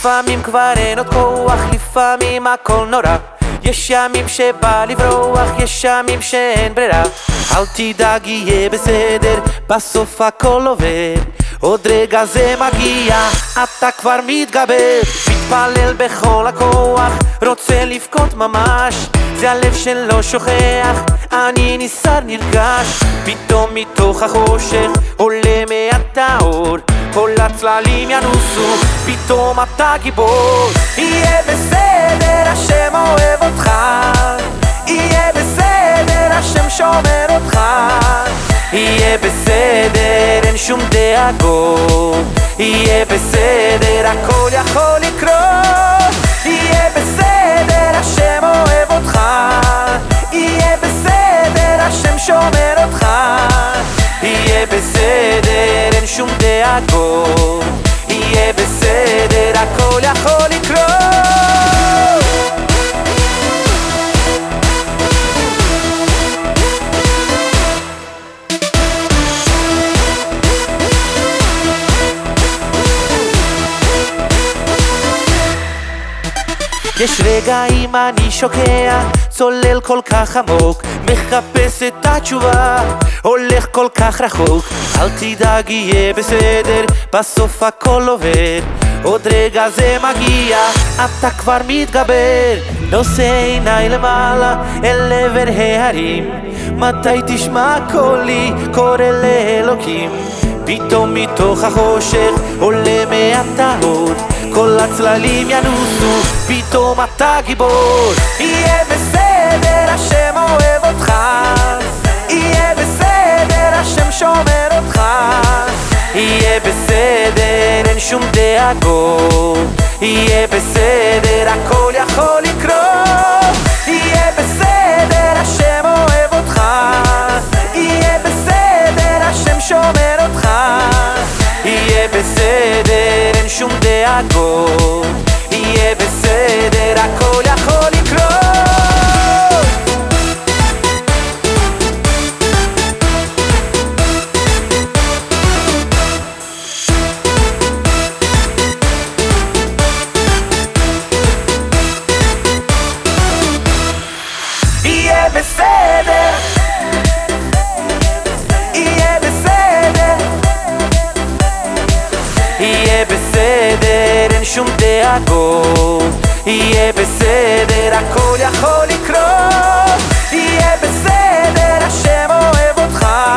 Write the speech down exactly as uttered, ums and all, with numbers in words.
לפעמים כבר אין עוד כוח, לפעמים הכל נורא. יש ימים שבא לברוח, יש ימים שאין ברירה. אל תדאג, יהיה בסדר, בסוף הכל עובר. עוד רגע זה מגיע, אתה כבר מתגבר. מתפלל בכל הכוח, רוצה לבכות ממש. זה הלב שלא שוכח, אני נסער נרגש. פתאום מתוך החושך עולה מעט האור, כל הצללים ינוסו, פתאום אתה גיבור. יהיה בסדר, השם אוהב אותך. יהיה בסדר, השם שומר אותך. יהיה בסדר, אין שום דאגות. יהיה בסדר, הכל יכול לקרות. יהיה בסדר, השם אוהב אותך. יהיה בסדר, השם שומר אותך. יהיה בסדר, אין שום דאגות. יהיה בסדר, הכל יכול לקרות. יש רגעים אני שוקע, צולל כל כך עמוק, מחפש את התשובה, הולך כל כך רחוק. אל תדאג, יהיה בסדר, בסוף הכל עובר. עוד רגע זה מגיע, אתה כבר מתגבר. נושא עיניי למעלה, אל עבר ההרים. מתי תשמע קולי, קורא לאלוקים. פתאום מתוך החושך עולה מעט האור, כל הצללים ינוסו, פתאום אתה גיבור. יהיה בסדר, השם אוהב אותך. יהיה בסדר, השם שומר אותך. יהיה בסדר, אין שום דאגות. יהיה בסדר, הכל יכול לקרות. יהיה בסדר, השם אוהב אותך. יהיה בסדר, השם שומר אותך. יהיה בסדר, אין שום דאגות. יהיה בסדר, הכל יכול לקרות. יהיה בסדר, יהיה בסדר. יהיה בסדר, אין שום דאגות. יהיה בסדר, הכל יכול לקרות. יהיה בסדר, השם אוהב אותך.